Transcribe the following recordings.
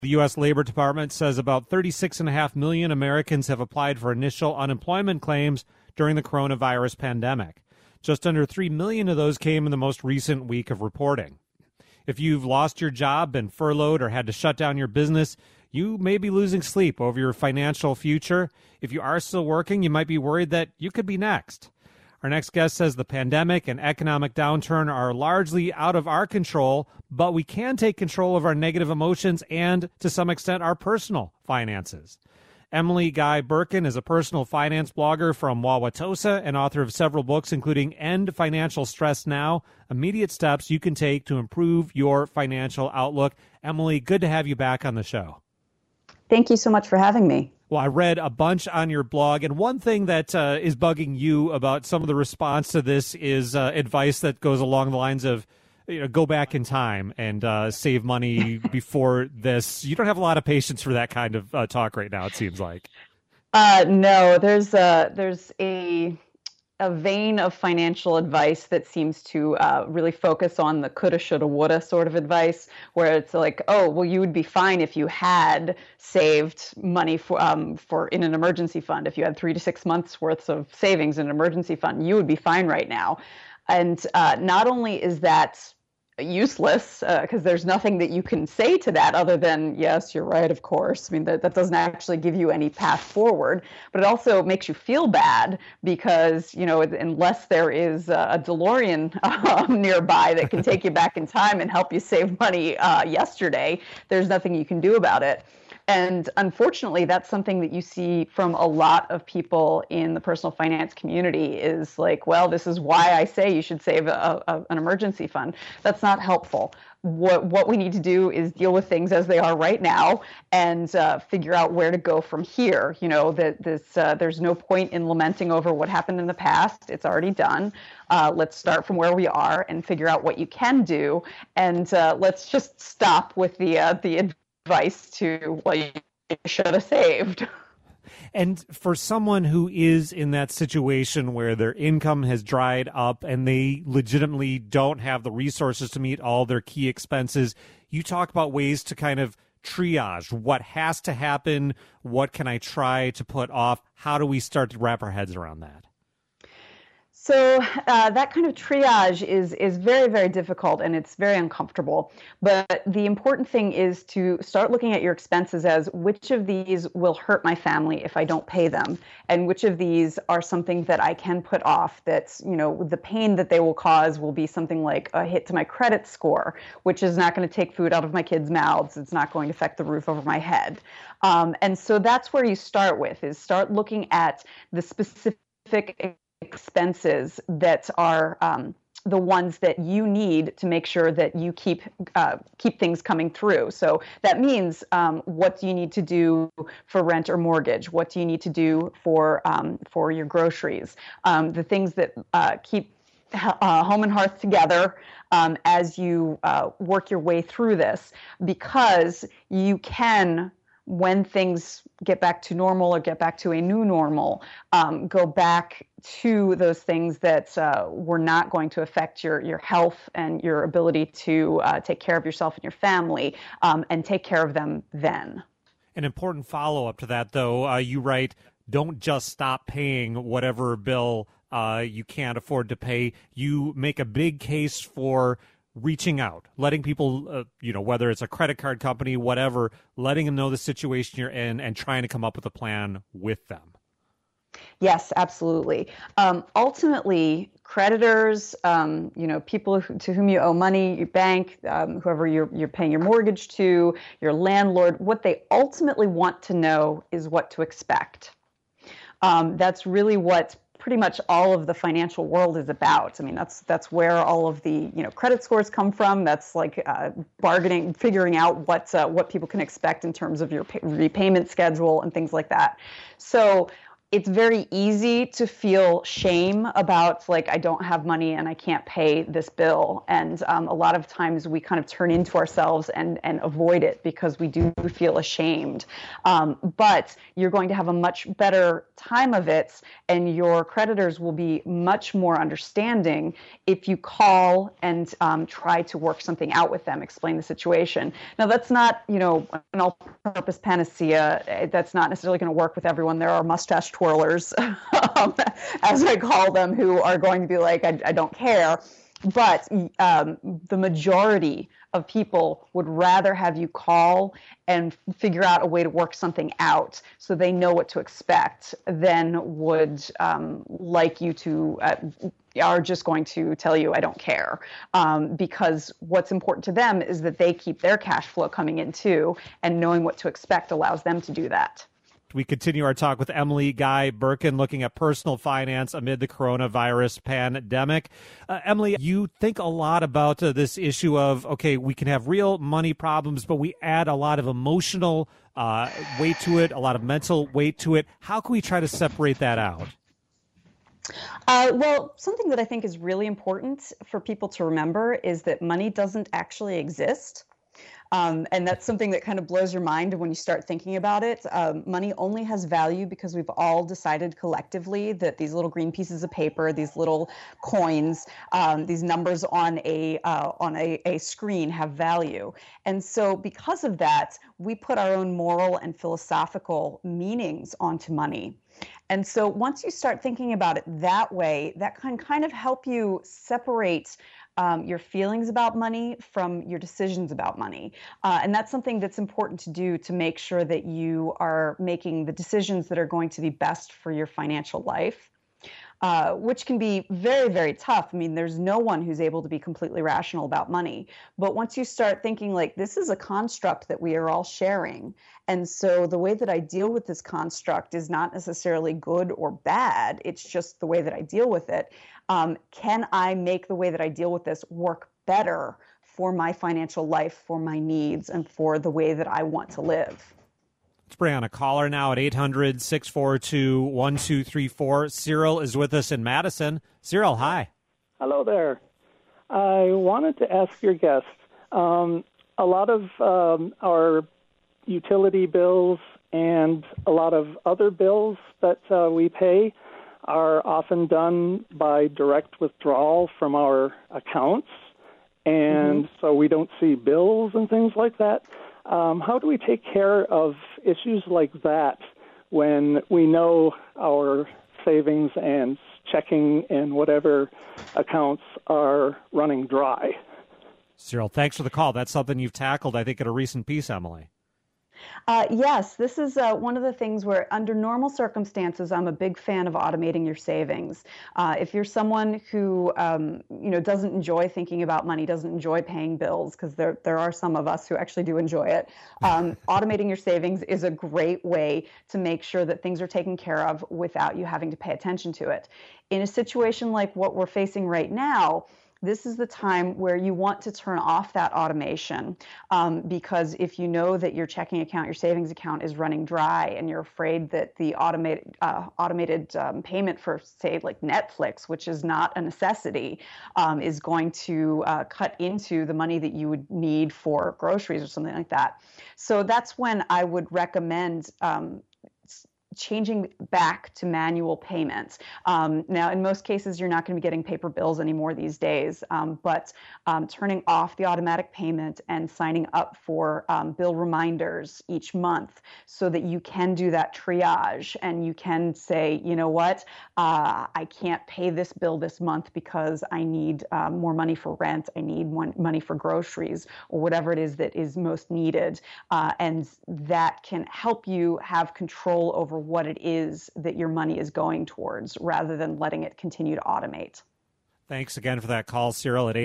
The U.S. Labor Department says about 36.5 million Americans have applied for initial unemployment claims during the coronavirus pandemic. Just under 3 million of those came in the most recent week of reporting. If you've lost your job, been furloughed, or had to shut down your business, you may be losing sleep over your financial future. If you are still working, you might be worried that you could be next. Our next guest says the pandemic and economic downturn are largely out of our control, but we can take control of our negative emotions and, to some extent, our personal finances. Emily Guy Birken is a personal finance blogger from Wauwatosa and author of several books, including End Financial Stress Now, Immediate Steps You Can Take to Improve Your Financial Outlook. Emily, good to have you back on the show. Thank you so much for having me. Well, I read a bunch on your blog, and one thing that is bugging you about some of the response to this is advice that goes along the lines of, go back in time and save money before this. You don't have a lot of patience for that kind of talk right now, it seems like. No, there's a vein of financial advice that seems to really focus on the coulda, shoulda, woulda sort of advice, where it's like, oh, well, you would be fine if you had saved money for in an emergency fund. If you had 3 to 6 months worth of savings in an emergency fund, you would be fine right now. And not only is that useless, because there's nothing that you can say to that other than, yes, you're right, of course. I mean, that doesn't actually give you any path forward, but it also makes you feel bad because, unless there is a DeLorean nearby that can take you back in time and help you save money yesterday, there's nothing you can do about it. And unfortunately, that's something that you see from a lot of people in the personal finance community is like, well, this is why I say you should save an emergency fund. That's not helpful. What we need to do is deal with things as they are right now and figure out where to go from here. There's no point in lamenting over what happened in the past. It's already done. Let's start from where we are and figure out what you can do. And let's just stop with the advice to, well, you should have saved. And for someone who is in that situation where their income has dried up and they legitimately don't have the resources to meet all their key expenses, you talk about ways to kind of triage what has to happen, what can I try to put off, how do we start to wrap our heads around that? So that kind of triage is very, very difficult and it's very uncomfortable. But the important thing is to start looking at your expenses as which of these will hurt my family if I don't pay them, and which of these are something that I can put off. That's, the pain that they will cause will be something like a hit to my credit score, which is not going to take food out of my kids' mouths. It's not going to affect the roof over my head. And so that's where you start with, is start looking at the specific expenses that are the ones that you need to make sure that you keep things coming through. So that means what do you need to do for rent or mortgage? What do you need to do for your groceries? The things that keep home and hearth together as you work your way through this, because you can, when things get back to normal or get back to a new normal, go back to those things that were not going to affect your health and your ability to take care of yourself and your family, and take care of them then. An important follow-up to that, though, you write, don't just stop paying whatever bill you can't afford to pay. You make a big case for reaching out, letting people, whether it's a credit card company, whatever, letting them know the situation you're in and trying to come up with a plan with them. Yes, absolutely. Ultimately, creditors, people to whom you owe money, your bank, whoever you're paying your mortgage to, your landlord, what they ultimately want to know is what to expect. That's really what pretty much all of the financial world is about. I mean, that's where all of the credit scores come from. That's like bargaining, figuring out what people can expect in terms of your repayment schedule and things like that. So it's very easy to feel shame about like, I don't have money and I can't pay this bill. And a lot of times we kind of turn into ourselves and avoid it because we do feel ashamed. But you're going to have a much better time of it, and your creditors will be much more understanding if you call and try to work something out with them, explain the situation. Now, that's not, an all-purpose panacea. That's not necessarily going to work with everyone. There are mustache twirlers, as I call them, who are going to be like, I don't care. But the majority of people would rather have you call and figure out a way to work something out so they know what to expect than would like you to are just going to tell you, I don't care. Because what's important to them is that they keep their cash flow coming in too, and knowing what to expect allows them to do that. We continue our talk with Emily Guy Birken, looking at personal finance amid the coronavirus pandemic. Emily, you think a lot about this issue of, okay, we can have real money problems, but we add a lot of emotional weight to it, a lot of mental weight to it. How can we try to separate that out? Well, something that I think is really important for people to remember is that money doesn't actually exist. And that's something that kind of blows your mind when you start thinking about it. Money only has value because we've all decided collectively that these little green pieces of paper, these little coins, these numbers on a screen have value. And so because of that, we put our own moral and philosophical meanings onto money. And so once you start thinking about it that way, that can kind of help you separate your feelings about money from your decisions about money. And that's something that's important to do to make sure that you are making the decisions that are going to be best for your financial life. Which can be very, very tough. I mean, there's no one who's able to be completely rational about money. But once you start thinking like, this is a construct that we are all sharing. And so the way that I deal with this construct is not necessarily good or bad. It's just the way that I deal with it. Can I make the way that I deal with this work better for my financial life, for my needs, and for the way that I want to live? Let's bring on a caller now at 800-642-1234. Cyril is with us in Madison. Cyril, hi. Hello there. I wanted to ask your guest, a lot of our utility bills and a lot of other bills that we pay are often done by direct withdrawal from our accounts, and so we don't see bills and things like that. How do we take care of issues like that when we know our savings and checking and whatever accounts are running dry? Cyril, thanks for the call. That's something you've tackled, I think, in a recent piece, Emily. Yes, this is one of the things where under normal circumstances, I'm a big fan of automating your savings. If you're someone who, doesn't enjoy thinking about money, doesn't enjoy paying bills, because there are some of us who actually do enjoy it, automating your savings is a great way to make sure that things are taken care of without you having to pay attention to it. In a situation like what we're facing right now, this is the time where you want to turn off that automation because if you know that your checking account, your savings account is running dry and you're afraid that the automated payment for, say, like Netflix, which is not a necessity, is going to cut into the money that you would need for groceries or something like that. So that's when I would recommend changing back to manual payments. Now, in most cases, you're not going to be getting paper bills anymore these days, but turning off the automatic payment and signing up for bill reminders each month so that you can do that triage and you can say, you know what, I can't pay this bill this month because I need more money for rent, I need money for groceries, or whatever it is that is most needed. And that can help you have control over what it is that your money is going towards rather than letting it continue to automate. Thanks again for that call, Cyril, at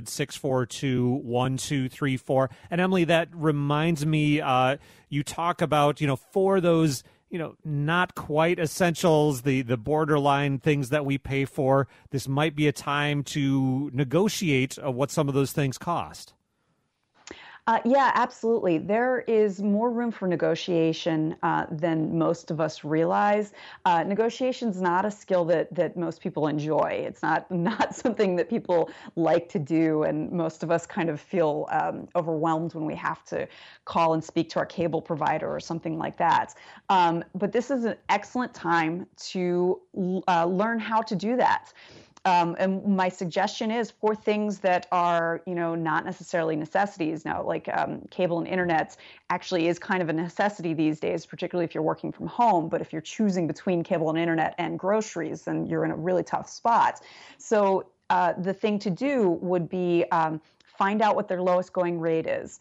800-642-1234. And Emily, that reminds me, you talk about, for those, not quite essentials, the borderline things that we pay for, this might be a time to negotiate what some of those things cost. Yeah, absolutely. There is more room for negotiation than most of us realize. Negotiation's not a skill that most people enjoy. It's not something that people like to do, and most of us kind of feel overwhelmed when we have to call and speak to our cable provider or something like that. But this is an excellent time to learn how to do that. And my suggestion is for things that are, not necessarily necessities now, like cable and internet actually is kind of a necessity these days, particularly if you're working from home. But if you're choosing between cable and internet and groceries, then you're in a really tough spot. So the thing to do would be find out what their lowest going rate is.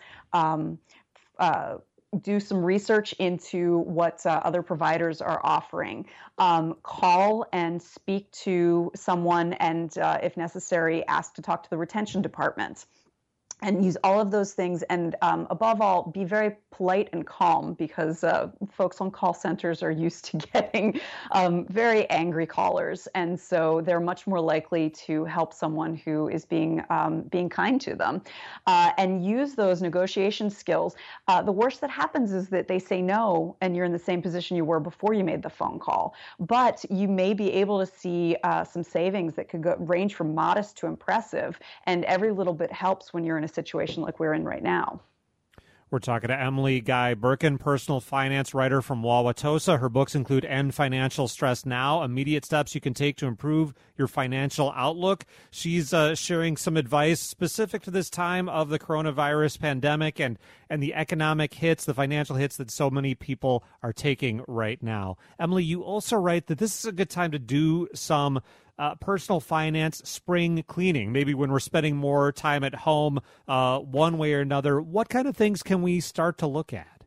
Do some research into what other providers are offering. Call and speak to someone and, if necessary, ask to talk to the retention department. And use all of those things. And above all, be very polite and calm, because folks on call centers are used to getting very angry callers. And so they're much more likely to help someone who is being kind to them. And use those negotiation skills. The worst that happens is that they say no, and you're in the same position you were before you made the phone call. But you may be able to see some savings that could range from modest to impressive. And every little bit helps when you're in a situation like we're in right now. We're talking to Emily Guy Birken, personal finance writer from Wauwatosa. Her books include End Financial Stress Now, Immediate Steps You Can Take to Improve Your Financial Outlook. She's sharing some advice specific to this time of the coronavirus pandemic and the economic hits, the financial hits that so many people are taking right now. Emily, you also write that this is a good time to do some personal finance spring cleaning, maybe when we're spending more time at home one way or another. What kind of things can we start to look at?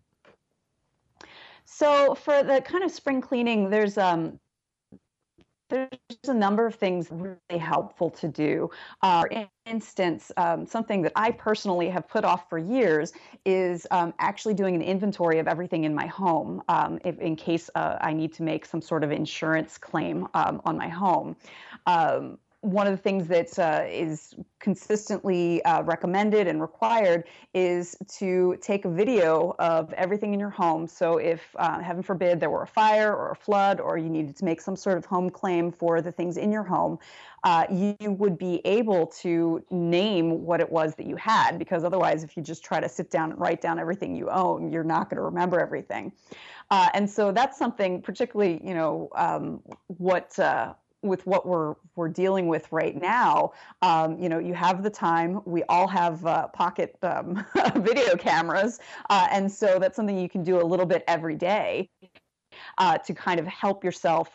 So for the kind of spring cleaning, there's a number of things really helpful to do. For instance, something that I personally have put off for years is actually doing an inventory of everything in my home in case I need to make some sort of insurance claim on my home. One of the things that is consistently recommended and required is to take a video of everything in your home. So if, heaven forbid, there were a fire or a flood, or you needed to make some sort of home claim for the things in your home, you would be able to name what it was that you had, because otherwise, if you just try to sit down and write down everything you own, you're not going to remember everything. And so that's something, particularly, with what we're dealing with right now, you have the time. We all have pocket video cameras, and so that's something you can do a little bit every day to kind of help yourself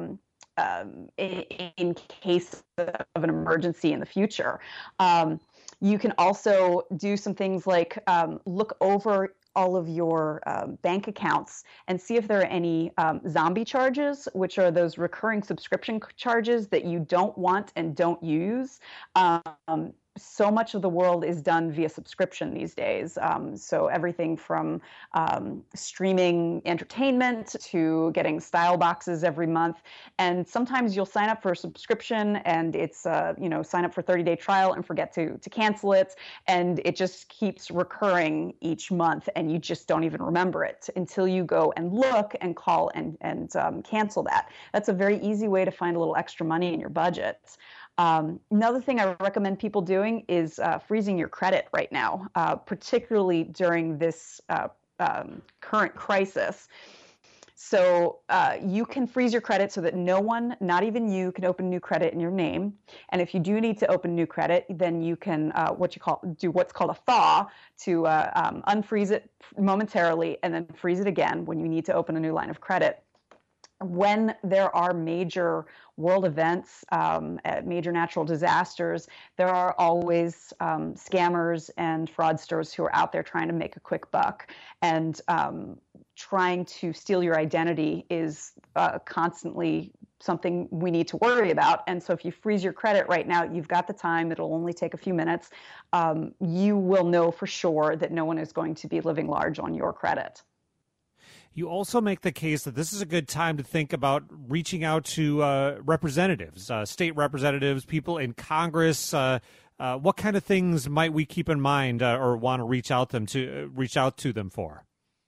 in case of an emergency in the future. You can also do some things like look over all of your bank accounts and see if there are any zombie charges, which are those recurring subscription charges that you don't want and don't use. So much of the world is done via subscription these days. So everything from streaming entertainment to getting style boxes every month. And sometimes you'll sign up for a subscription and it's, sign up for 30-day trial and forget to cancel it. And it just keeps recurring each month and you just don't even remember it until you go and look and call and cancel that. That's a very easy way to find a little extra money in your budget. Another thing I recommend people doing is freezing your credit right now, particularly during this current crisis. So you can freeze your credit so that no one, not even you, can open new credit in your name. And if you do need to open new credit, then you can do what's called a thaw to unfreeze it momentarily and then freeze it again when you need to open a new line of credit. When there are major world events, major natural disasters, there are always scammers and fraudsters who are out there trying to make a quick buck. And trying to steal your identity is constantly something we need to worry about. And so if you freeze your credit right now, you've got the time. It'll only take a few minutes. You will know for sure that no one is going to be living large on your credit. You also make the case that this is a good time to think about reaching out to representatives, state representatives, people in Congress, What kind of things might we keep in mind or want to reach out to them for?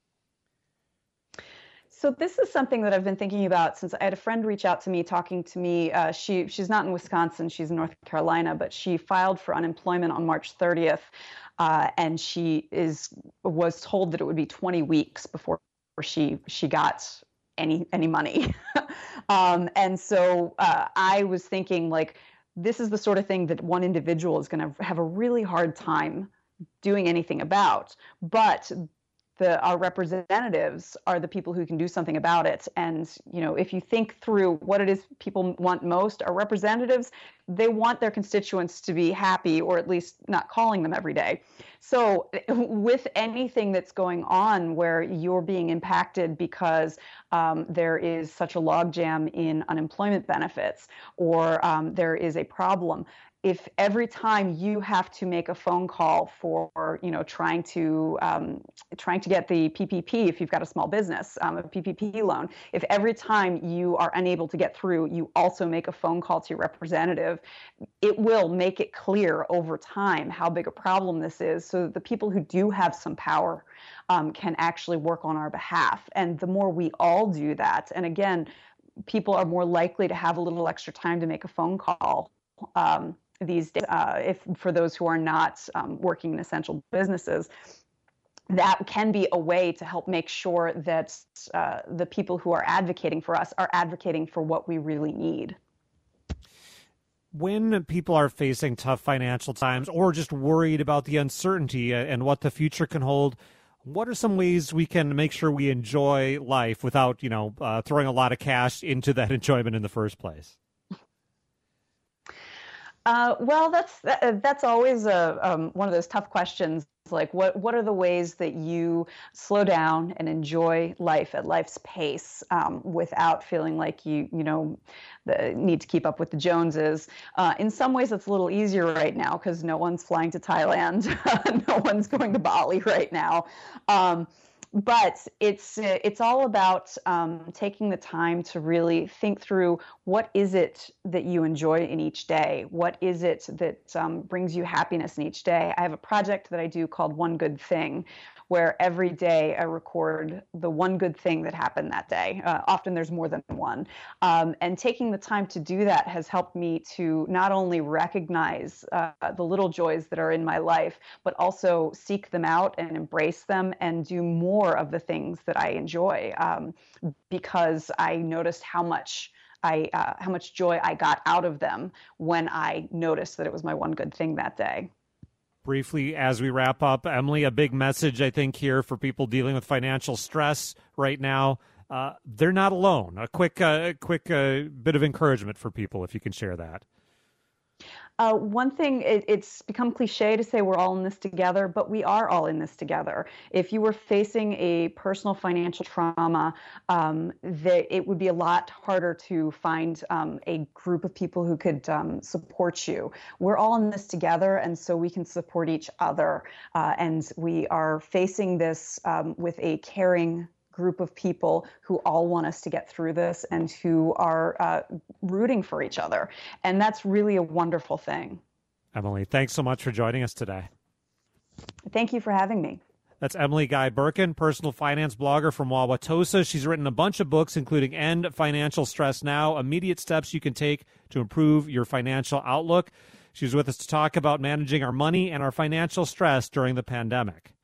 So this is something that I've been thinking about since I had a friend reach out to me, talking to me. She's not in Wisconsin, she's in North Carolina, but she filed for unemployment on March 30th, and she was told that it would be 20 weeks before she got any money. And so I was thinking, like, this is the sort of thing that one individual is going to have a really hard time doing anything about, but our representatives are the people who can do something about it. And, if you think through what it is people want most, our representatives, they want their constituents to be happy, or at least not calling them every day. So with anything that's going on where you're being impacted because there is such a logjam in unemployment benefits, or there is a problem, if every time you have to make a phone call for, trying to get the PPP, if you've got a small business, a PPP loan, if every time you are unable to get through, you also make a phone call to your representative, it will make it clear over time how big a problem this is, so that the people who do have some power can actually work on our behalf. And the more we all do that, and again, people are more likely to have a little extra time to make a phone call these days, if for those who are not working in essential businesses, that can be a way to help make sure that the people who are advocating for us are advocating for what we really need. When people are facing tough financial times or just worried about the uncertainty and what the future can hold, what are some ways we can make sure we enjoy life without, throwing a lot of cash into that enjoyment in the first place? Well, that's always one of those tough questions. Like, what are the ways that you slow down and enjoy life at life's pace without feeling like you need to keep up with the Joneses? In some ways, it's a little easier right now because no one's flying to Thailand, no one's going to Bali right now. But it's all about taking the time to really think through, what is it that you enjoy in each day? What is it that brings you happiness in each day? I have a project that I do called One Good Thing, where every day I record the one good thing that happened that day. Often there's more than one. And taking the time to do that has helped me to not only recognize the little joys that are in my life, but also seek them out and embrace them and do more of the things that I enjoy, because I noticed how much joy I got out of them when I noticed that it was my one good thing that day. Briefly, as we wrap up, Emily, a big message, I think, here for people dealing with financial stress right now. They're not alone. A quick bit of encouragement for people, if you can share that. One thing, it's become cliche to say we're all in this together, but we are all in this together. If you were facing a personal financial trauma, it would be a lot harder to find a group of people who could support you. We're all in this together, and so we can support each other. And we are facing this with a caring group of people who all want us to get through this and who are rooting for each other. And that's really a wonderful thing. Emily, thanks so much for joining us today. Thank you for having me. That's Emily Guy Birken, personal finance blogger from Wauwatosa. She's written a bunch of books, including End Financial Stress Now, Immediate Steps You Can Take to Improve Your Financial Outlook. She's with us to talk about managing our money and our financial stress during the pandemic.